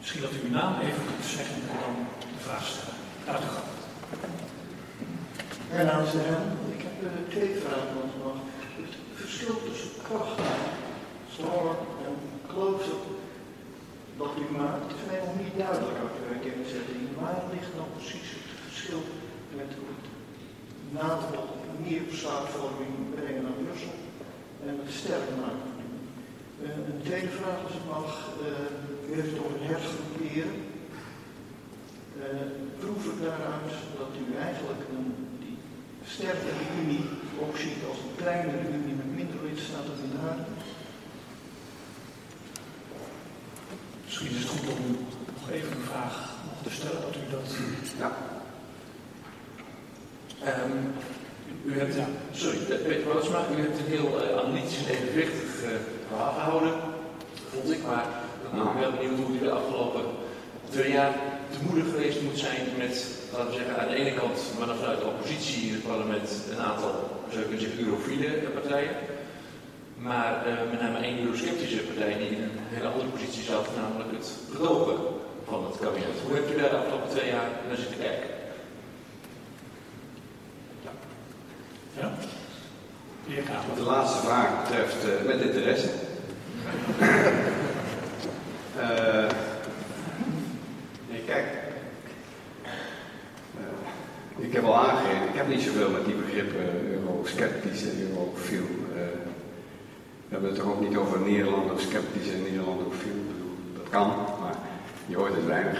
Misschien dat u uw naam even kunt zeggen en dan de vraag stellen. Gaat u gang. Mijn naam is Herman. Ik heb twee vragen nog. Het verschil tussen kracht, storm en close-up dat u maakt, is mij nog niet duidelijk uit de herkenningszetting. Waar ligt dan precies het verschil met het nadruk meer besluitvorming brengen naar Brussel en het sterk maken? Een tweede vraag, als ik mag, u heeft het over hergroeperen. Proef ik daaruit dat u eigenlijk die sterkere unie ook ziet als een kleinere unie met minder lidstaten in de aarde? Misschien is het goed om nog even een vraag te stellen, dat u dat... Ja. U hebt, sorry, Peter Woudsma, u hebt een heel analytisch en evenwichtig verhaal gehouden, vond ik, maar ik ben wel benieuwd hoe u de afgelopen 2 jaar te moedig geweest moet zijn met, laten we zeggen, aan de ene kant, maar dan vanuit de oppositie in het parlement, een aantal, zou je kunnen zeggen, eurofiele partijen. Maar met name 1 eurosceptische partij die in een hele andere positie zat, namelijk het gedogen van het kabinet. Hoe hebt u daar de afgelopen 2 jaar naar zitten kijken? Ja? Wat de laatste vraag betreft, met interesse. Kijk, ik heb al aangegeven, ik heb niet zoveel met die begrippen eurosceptisch en eurofiel. We hebben het toch ook niet over Nederlandosceptisch en Nederlandofiel. Dat kan, maar je hoort het weinig.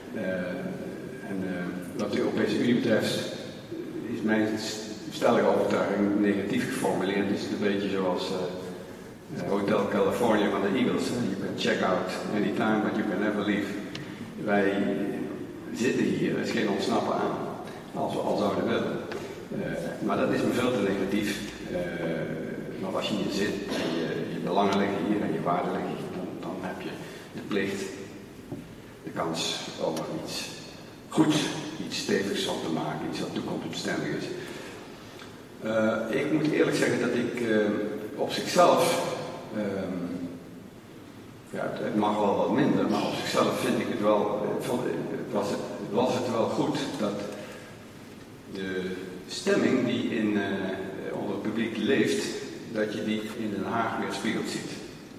Wat de Europese Unie betreft, is mijn stellige overtuiging negatief geformuleerd. Is het een beetje zoals Hotel California van de Eagles. You can check out anytime, but you can never leave. Wij zitten hier, er is geen ontsnappen aan, als we al zouden willen. Maar dat is me veel te negatief. Want als je hier zit en je belangen liggen hier en je waarden liggen hier, dan heb je de plicht, de kans om er iets goeds, iets stevigs van te maken, iets wat toekomstbestendig is. Ik moet eerlijk zeggen dat ik op zichzelf, het mag wel wat minder, maar op zichzelf vind ik het wel, was het wel goed dat de stemming die onder het publiek leeft, dat je die in Den Haag weerspiegeld ziet.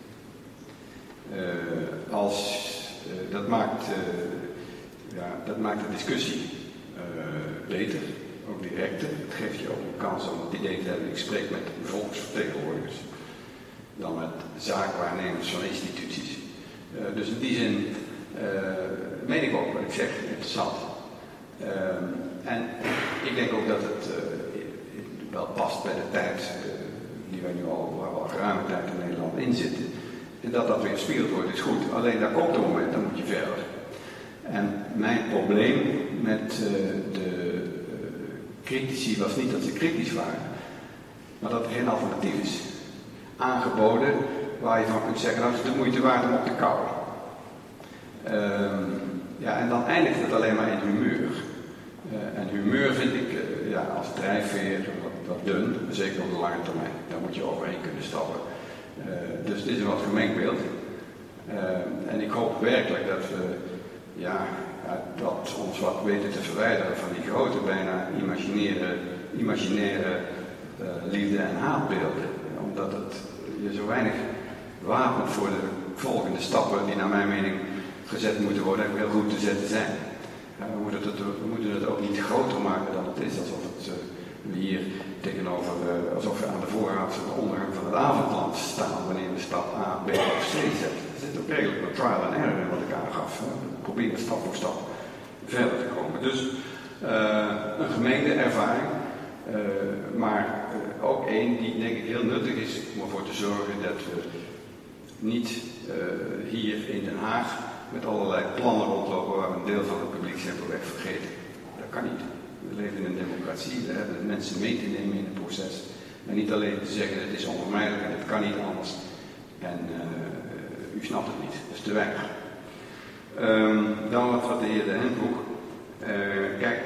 Dat maakt de discussie beter, ook directer. Het geeft je ook een kans om het idee te hebben, ik spreek met volksvertegenwoordigers, dan met zaakwaarnemers van instituties. Dus in die zin meen ik ook wat ik zeg, interessant. En ik denk ook dat het wel past bij de tijd die wij nu al geruime tijd in Nederland in zitten. En dat weer gespiegeld wordt is goed. Alleen daar komt een moment, dan moet je verder. En mijn probleem met de critici was niet dat ze kritisch waren, maar dat er geen alternatief is aangeboden waar je van kunt zeggen, nou is het de moeite waard om op te kouwen. En dan eindigt het alleen maar in humeur. En humeur vind ik als drijfveer wat dun, zeker op de lange termijn. Daar moet je overheen kunnen stappen. Dus dit is een wat gemengd beeld. En ik hoop werkelijk dat we dat ons wat weten te verwijderen van die grote, bijna imaginaire liefde- en haatbeelden. Omdat het je zo weinig wapent voor de volgende stappen die naar mijn mening gezet moeten worden en heel goed te zetten zijn. We moeten het ook niet groter maken dan het is, alsof we hier tegenover, alsof we aan de voorraad van de ondergang van het avondland staan wanneer we stap A, B of C zetten. Er zit ook redelijk wat trial and error in wat ik aangaf. We proberen stap voor stap verder te komen. Dus een gemengde ervaring, maar ook één die denk ik heel nuttig is om ervoor te zorgen dat we niet hier in Den Haag met allerlei plannen rondlopen waar we een deel van het publiek simpelweg vergeten. Dat kan niet. We leven in een democratie, we hebben mensen mee te nemen in het proces. En niet alleen te zeggen het is onvermijdelijk en het kan niet anders. En u snapt het niet, dat is te weinig. Dan wat de heer De Hemdbroek. Kijk,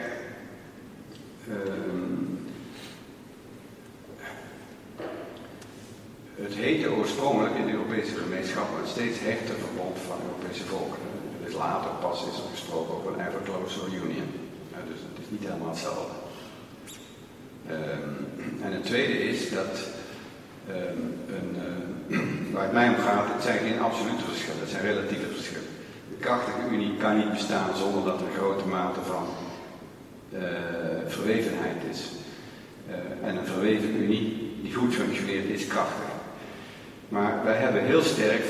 het heette oorspronkelijk in de Europese gemeenschappen een steeds hechter verbond van Europese volken. Dat is later pas is er gesproken over een ever closer union. Dus het is niet helemaal hetzelfde. En het tweede is dat waar het mij om gaat, het zijn geen absolute verschillen, het zijn relatieve verschillen. De krachtige unie kan niet bestaan zonder dat er een grote mate van verwevenheid is. En een verweven unie die goed functioneert is krachtig. Maar wij hebben heel sterk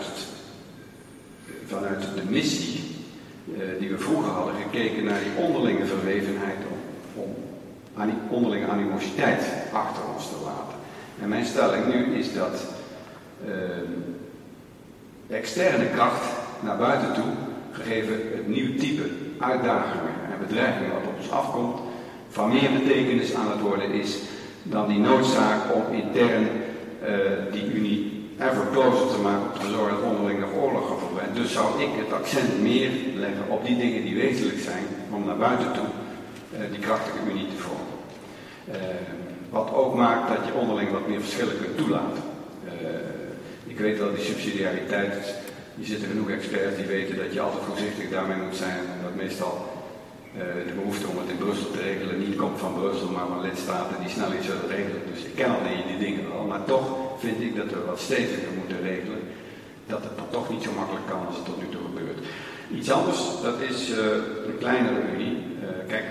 vanuit de missie die we vroeger hadden gekeken naar die onderlinge verwevenheid om die onderlinge animositeit achter ons te laten. En mijn stelling nu is dat de externe kracht naar buiten toe, gegeven het nieuw type uitdagingen en bedreigingen wat op ons afkomt, van meer betekenis aan het worden is dan die noodzaak om intern die unie ever closer te maken, om te zorgen dat onderling nog oorlog gaat worden. En dus zou ik het accent meer leggen op die dingen die wezenlijk zijn, om naar buiten toe die krachtige unie te vormen. Wat ook maakt dat je onderling wat meer verschillen kunt toelaten. Ik weet wel, die subsidiariteit, hier zitten genoeg experts die weten dat je altijd voorzichtig daarmee moet zijn. En dat meestal de behoefte om het in Brussel te regelen niet komt van Brussel, maar van lidstaten die snel iets zullen regelen. Dus ik ken al die dingen wel, maar toch vind ik dat we wat steviger moeten regelen. Dat het dan toch niet zo makkelijk kan als het tot nu toe gebeurt. Iets anders, dat is een kleinere unie. Kijk,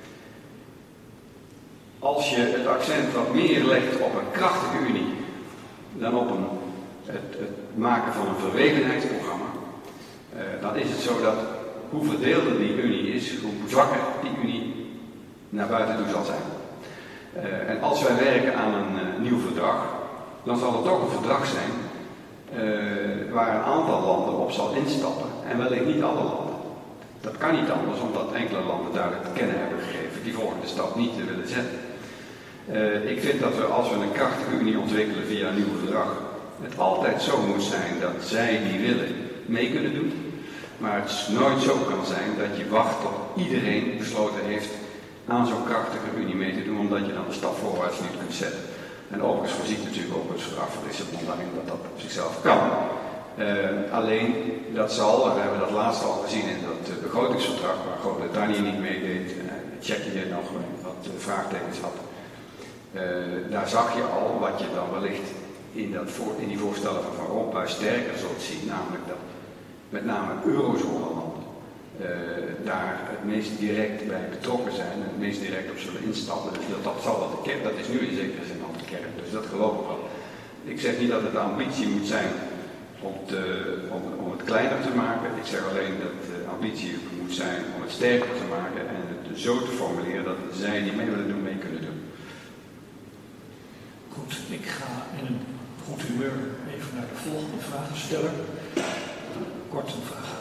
als je het accent wat meer legt op een krachtige unie dan op het maken van een verwevenheidsprogramma, dan is het zo dat hoe verdeelder die unie is, hoe zwakker die unie naar buiten toe zal zijn. En als wij werken aan een nieuw verdrag, dan zal het toch een verdrag zijn waar een aantal landen op zal instappen en wellicht niet alle landen. Dat kan niet anders, omdat enkele landen duidelijk te kennen hebben gegeven die volgende stap niet te willen zetten. Ik vind dat we, als we een krachtige unie ontwikkelen via een nieuw verdrag, het altijd zo moet zijn dat zij die willen mee kunnen doen. Maar het nooit zo kan zijn dat je wacht tot iedereen besloten heeft aan zo'n krachtige unie mee te doen, omdat je dan een stap voorwaarts niet kunt zetten. En overigens voorziet natuurlijk ook het verdrag van Lissabon daarin dat dat op zichzelf kan. Alleen dat zal, en we hebben dat laatst al gezien in dat begrotingsverdrag waar Groot-Brittannië niet meedeed, Tsjechië nog wat vraagtekens had. Daar zag je al wat je dan wellicht in die voorstellen van Van Rompuy sterker zult zien, namelijk dat met name eurozone-landen daar het meest direct bij betrokken zijn en het meest direct op zullen instappen. Dus dat zal wel de kern, dat is nu in zekere zin al de kern, dus dat geloof ik wel. Ik zeg niet dat het de ambitie moet zijn om het kleiner te maken, ik zeg alleen dat de ambitie moet zijn om het sterker te maken en het zo te formuleren dat zij die mee willen doen, mee kunnen doen. Goed, ik ga in een goed humeur even naar de volgende vragensteller. Kort een vraag.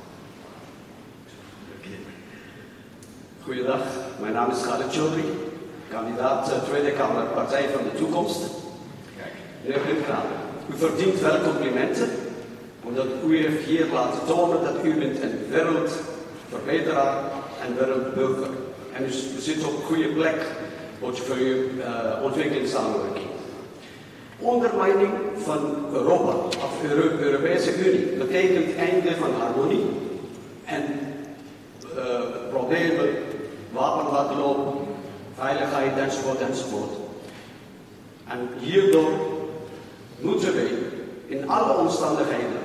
Goedendag, mijn naam is Khaled Choudhury, kandidaat Tweede Kamer Partij van de Toekomst. Meneer Blinkkramer, u verdient wel complimenten, omdat u heeft hier laten tonen dat u bent een wereldverbeteraar en wereldburger. En u zit op een goede plek voor uw ontwikkelingssamenwerking. Ondermijning van Europa, of Europese Unie, betekent einde van harmonie en problemen, wapenwetloop, veiligheid enzovoort enzovoort. En hierdoor moeten we in alle omstandigheden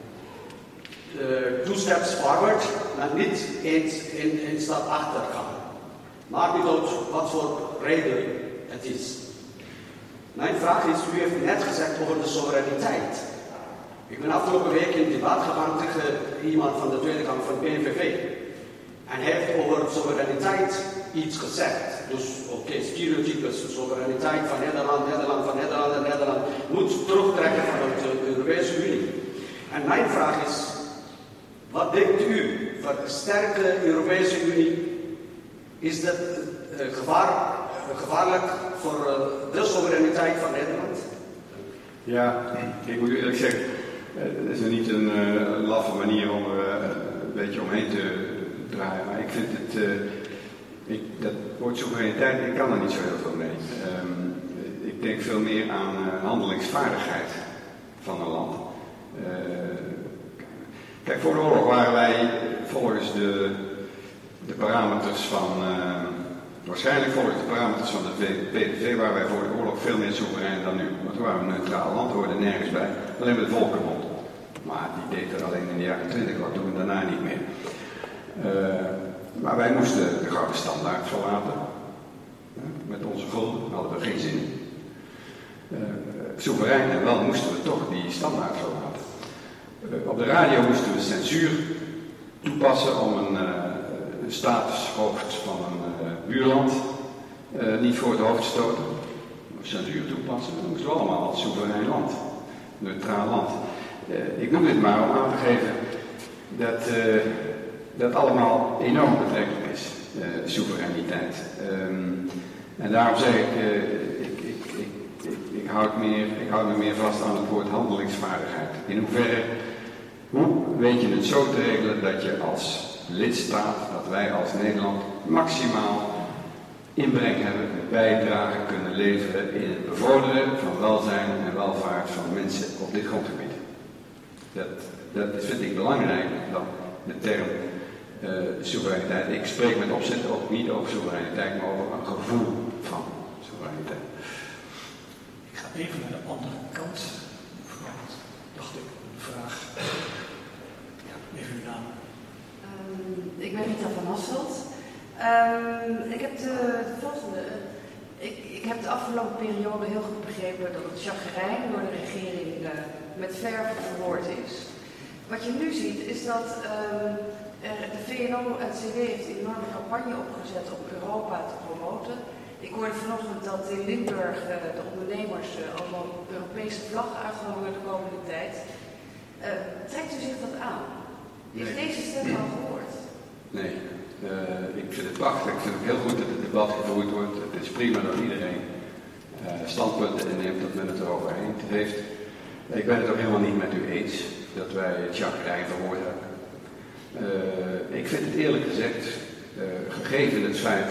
2 steps forward, maar niet eens een stap achter gaan. Maakt niet uit wat voor reden het is. Mijn vraag is, u heeft net gezegd over de soevereiniteit. Ik ben afgelopen week in debat gegaan tegen iemand van de Tweede Kamer van PVV. En hij heeft over soevereiniteit iets gezegd. Dus oké, stereotypes, soevereiniteit van Nederland moet terugtrekken vanuit de Europese Unie. En mijn vraag is, wat denkt u van een sterke Europese Unie? Is dat gevaarlijk voor de soevereiniteit van Nederland? Ja, ik moet eerlijk zeggen, het is niet een laffe manier om er een beetje omheen te draaien, maar ik vind het, dat woord soevereiniteit, ik kan er niet zo heel veel mee. Ik denk veel meer aan handelingsvaardigheid van een land. Kijk, voor de oorlog waren wij volgens de parameters van, waarschijnlijk volgens de parameters van de PVV, waren wij voor de oorlog veel meer soeverein dan nu. Want toen waren we een neutraal land, hoorden nergens bij, alleen met de Volkenbond. Maar die deed er alleen in de jaren 20, wat doen we daarna niet meer. Maar wij moesten de gouden standaard verlaten. Met onze gulden hadden we geen zin in. Soeverein en wel moesten we toch die standaard verlaten. Op de radio moesten we censuur toepassen om een staatshoofd van een buurland niet voor het hoofd te stoten. Censuur toepassen, dat moesten we allemaal als soeverein land, neutraal land. Ik noem dit maar om aan te geven dat dat allemaal enorm betrekkelijk is, soevereiniteit. En daarom zeg ik houd me meer vast aan het woord handelingsvaardigheid. In hoeverre, hoe weet je het zo te regelen dat je als lidstaat, dat wij als Nederland maximaal inbreng hebben, bijdrage kunnen leveren in het bevorderen van welzijn en welvaart van mensen op dit grondgebied. Dat vind ik belangrijker dan de term soevereiniteit. Ik spreek met opzet ook niet over soevereiniteit, maar over een gevoel van soevereiniteit. Ik ga even naar de andere kant. Mevrouw, dacht ik, een vraag. Ja, even uw naam. Ik ben Rita van Hasselt. Ik heb de volgende. Ik heb de afgelopen periode heel goed begrepen dat het chagrijn door de regering met verve verwoord is. Wat je nu ziet is dat de VNO-NCW heeft een enorme campagne opgezet om Europa te promoten. Ik hoorde vanochtend dat in Limburg de ondernemers allemaal Europese vlaggen uithangen de komende tijd. Trekt u zich dat aan? Is deze stem al gehoord? Nee, ik vind het prachtig. Ik vind het heel goed dat het debat gevoerd wordt. Het is prima dat iedereen standpunten inneemt, dat men het erover eens heeft. Ik ben het ook helemaal niet met u eens dat wij het chagrijn verwoord hebben. Ik vind het eerlijk gezegd, gegeven het feit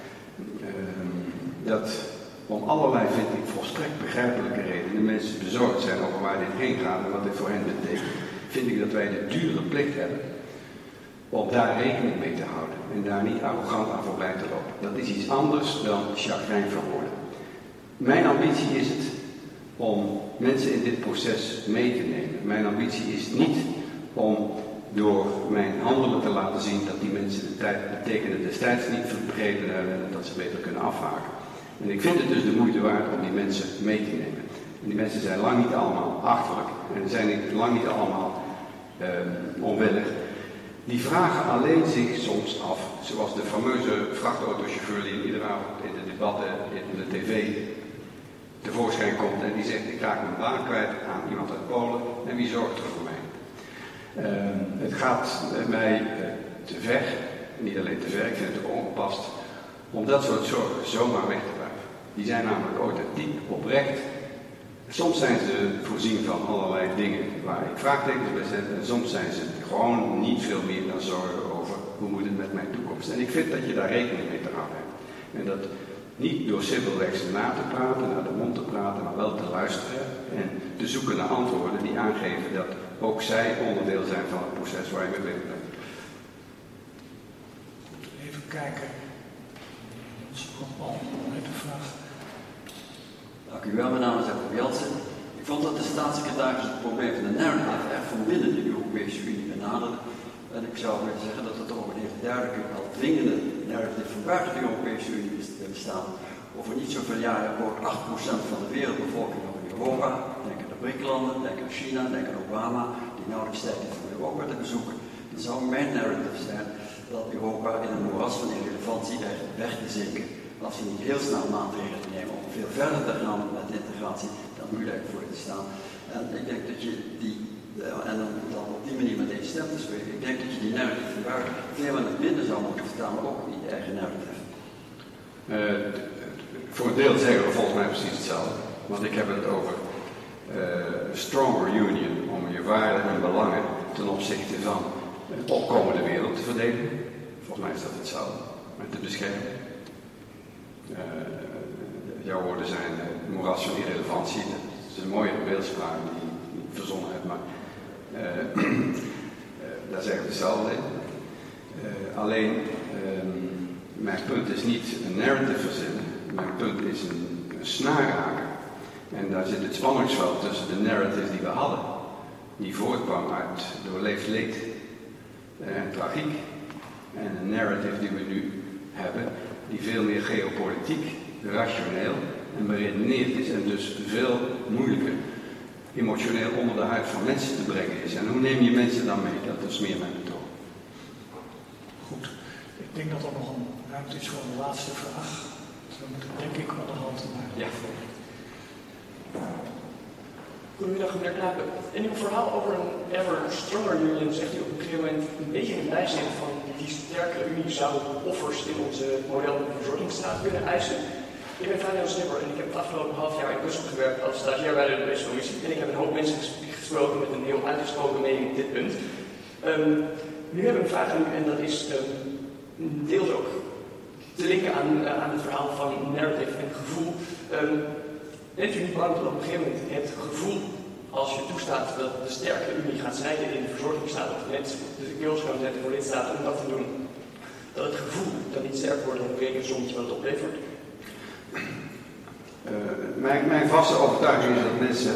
dat om allerlei, vind ik, volstrekt begrijpelijke redenen mensen bezorgd zijn over waar dit heen gaat en wat dit voor hen betekent, vind ik dat wij de dure plicht hebben om daar rekening mee te houden en daar niet arrogant aan voorbij te lopen. Dat is iets anders dan chagrijn verwoorden. Mijn ambitie is het om mensen in dit proces mee te nemen. Mijn ambitie is niet om door mijn handelen te laten zien dat die mensen de tekenen destijds niet begrepen hebben en dat ze beter kunnen afhaken. En ik vind het dus de moeite waard om die mensen mee te nemen. En die mensen zijn lang niet allemaal achterlijk en zijn lang niet allemaal onwillig. Die vragen alleen zich soms af, zoals de fameuze vrachtautochauffeur die iedere avond in de debatten in de tv tevoorschijn komt en die zegt: ik raak mijn baan kwijt aan iemand uit Polen en wie zorgt er voor mij? Het gaat mij te ver, niet alleen te ver, ik vind het ook ongepast, om dat soort zorgen zomaar weg te wuiven. Die zijn namelijk authentiek, oprecht. Soms zijn ze voorzien van allerlei dingen waar ik vraagtekens bij zet en soms zijn ze gewoon niet veel meer dan zorgen over hoe moet het met mijn toekomst. En ik vind dat je daar rekening mee te houden hebt. En dat niet door simpelweg na te praten, naar de mond te praten, maar wel te luisteren en te zoeken naar antwoorden die aangeven dat ook zij onderdeel zijn van het proces waar je mee bezig bent. Even kijken. Dat is nog al een vraag. Dank u wel, mijn naam is Edward Jeltsin. Ik vond dat de staatssecretaris het probleem van de narrative erg van binnen de Europese Unie benaderde. En ik zou willen zeggen dat het over een heel duidelijke, wel dwingende narrative van buiten de Europese Unie bestaat. Over niet zoveel jaren wordt 8% van de wereldbevolking nog in Europa. Denk aan de BRIC-landen, denk aan China, denk aan Obama, die nauwelijks tijd heeft om Europa te bezoeken. Dan zou mijn narrative zijn dat Europa in een moeras van irrelevantie dreigt weg te zinken. Als we niet heel snel maatregelen nemen om veel verder te gaan met de integratie, dan nu lijkt voor te staan. En ik denk dat je en dan op die manier met één stem te spreken, ik denk dat je die narrative van buiten veel aan het binnen zou moeten vertalen, ook in je eigen narrative. Voor een deel zeggen we volgens mij precies hetzelfde. Want ik heb het over stronger union, om je waarden en belangen ten opzichte van een opkomende wereld te verdedigen. Volgens mij is dat hetzelfde, met te beschermen. Jouw woorden zijn moeras van irrelevantie. Dat is een mooie beeldspraak die ik verzonnen heb. Maar daar zeggen we hetzelfde in. Alleen, mijn punt is niet een narrative verzinnen. Mijn punt is een snaarhaker. En daar zit het spanningsveld tussen de narrative die we hadden, die voortkwam uit doorleefd leed en tragiek, en een narrative die we nu hebben, die veel meer geopolitiek, rationeel en beredeneerd is en dus veel moeilijker emotioneel onder de huid van mensen te brengen is. En hoe neem je mensen dan mee? Dat is meer mijn betoog. Goed, ik denk dat er nog een ruimte is voor een laatste vraag. We moeten denk ik onderhand naar de volgende. Goedemiddag meneer Knapen. In uw verhaal over een ever stronger union zegt u op een gegeven moment een beetje in bijzin van die sterke unie zou offers in onze model en verzorgingsstaat kunnen eisen. Ik ben Daniel Snipper en ik heb het afgelopen half jaar in Brussel gewerkt als stagiair bij de Europese Commissie. En ik heb een hoop mensen gesproken met een heel uitgesproken mening op dit punt. Nu hebben we een vraag aan u en dat is deels ook te linken aan het verhaal van narrative en gevoel. Bent u niet bang dat op een gegeven moment het gevoel, als je toestaat dat de sterke unie gaat snijden in de verzorgingsstaat, of net de skills kan zetten voor lidstaten om dat te doen, dat het gevoel dan niet sterk wordt dan een rekensommetje wat het oplevert? Mijn vaste overtuiging is dat mensen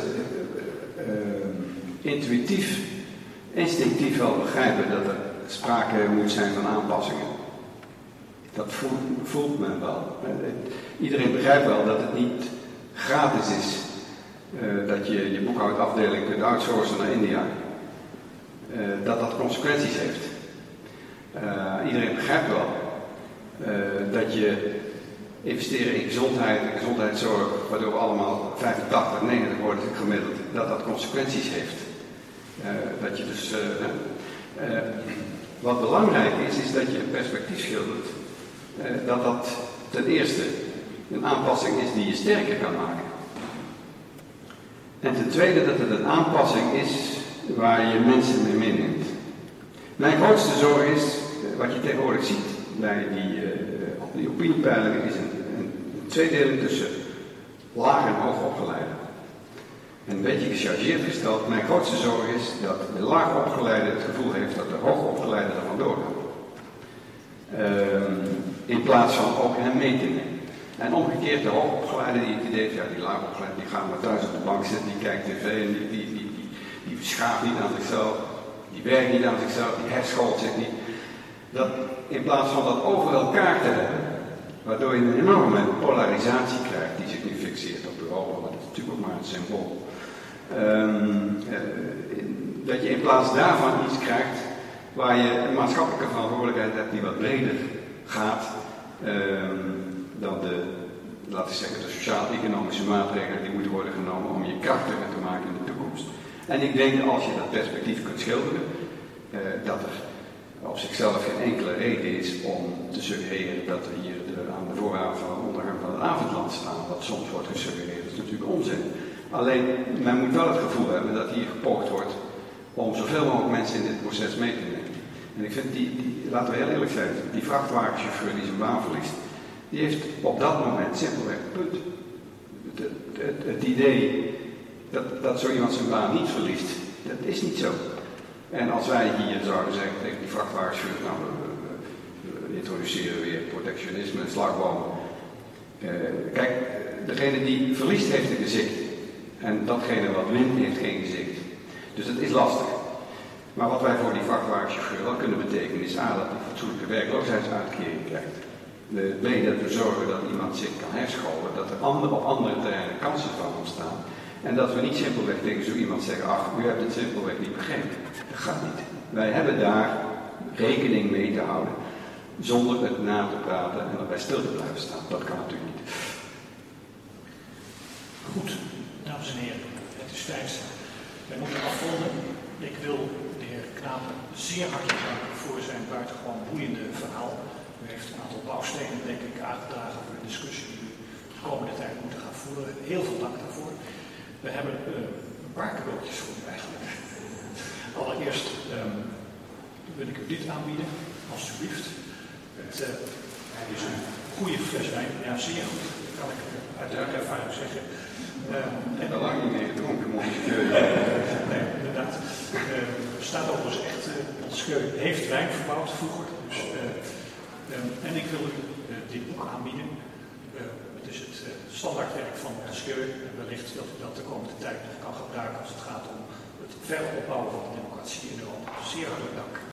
intuïtief, instinctief wel begrijpen dat er sprake moet zijn van aanpassingen. Dat voelt men wel. Iedereen begrijpt wel dat het niet gratis is dat je je boekhoudafdeling kunt outsourcen naar India. Dat consequenties heeft. Iedereen begrijpt wel dat je investeren in gezondheid en gezondheidszorg, waardoor we allemaal 85, 90 worden gemiddeld, dat consequenties heeft. Dat je dus, wat belangrijk is dat je een perspectief schildert. Dat ten eerste een aanpassing is die je sterker kan maken. En ten tweede dat het een aanpassing is waar je mensen mee meeneemt. Mijn grootste zorg is, wat je tegenwoordig ziet bij die opiniepeilingen, is een tweedeling tussen laag en hoog opgeleiden. En een beetje gechargeerd gesteld, mijn grootste zorg is dat de laag opgeleide het gevoel heeft dat de hoog opgeleide er vandoor gaat. In plaats van ook hem mee te nemen. En omgekeerd de hoogopgeleide die het idee heeft, ja, die laagopgeleide die gaat maar thuis op de bank zitten, die kijkt tv en die schaaft niet aan zichzelf, die werkt niet aan zichzelf, die herschoolt zich niet. Dat in plaats van dat over elkaar te hebben, waardoor je een enorme polarisatie krijgt die zich nu fixeert op Europa, maar dat is natuurlijk ook maar een symbool. Dat je in plaats daarvan iets krijgt waar je een maatschappelijke verantwoordelijkheid hebt die wat breder gaat dan laten we zeggen, de sociaal-economische maatregelen die moeten worden genomen om je krachtiger te maken in de toekomst. En ik denk dat als je dat perspectief kunt schilderen, dat er op zichzelf geen enkele reden is om te suggereren dat we hier aan de vooravond van de ondergang van het avondland staan, wat soms wordt gesuggereerd. Dat is natuurlijk onzin. Alleen, men moet wel het gevoel hebben dat hier gepoogd wordt om zoveel mogelijk mensen in dit proces mee te nemen. En ik vind laten we heel eerlijk zijn, die vrachtwagenchauffeur die zijn baan verliest, die heeft op dat moment simpelweg een punt. Het idee dat zo iemand zijn baan niet verliest, dat is niet zo. En als wij hier zouden zeggen tegen die vrachtwagenchauffeur, nou, we introduceren weer protectionisme en slagbomen. Kijk, degene die verliest heeft een gezicht. En datgene wat wint heeft geen gezicht. Dus het is lastig. Maar wat wij voor die vrachtwagenchauffeur wel kunnen betekenen is A, dat hij fatsoenlijke werkloosheidsuitkering krijgt. B, dat we zorgen dat iemand zich kan herscholen, dat er op andere terreinen kansen van ontstaan. En dat we niet simpelweg tegen zo iemand zeggen, ach, u hebt het simpelweg niet begrepen. Dat gaat niet. Wij hebben daar rekening mee te houden, zonder het na te praten en erbij stil te blijven staan. Dat kan natuurlijk niet. Goed, dames en heren, het is tijd. Wij moeten afronden. Ik wil de heer Knapen zeer hartelijk danken voor zijn buitengewoon boeiende verhaal. U heeft een aantal bouwstenen, denk ik, aangedragen voor de discussie die we de komende tijd moeten gaan voeren. Heel veel dank daarvoor. We hebben een paar cadeautjes voor u eigenlijk. Allereerst wil ik u dit aanbieden, alstublieft. Het is een goede fles wijn, ja zeer goed, dat kan ik uit ervaring zeggen. En al lang niet meer gedronken, moet je. Nee, inderdaad. bestaat overigens echt, Montesquieu heeft wijn verbouwd vroeger. Dus, en ik wil u dit boek aanbieden. Het is het standaardwerk van Montesquieu. Wellicht dat u dat de komende tijd nog kan gebruiken als het gaat om het verder opbouwen van de democratie in Europa. Zeer hartelijk dank.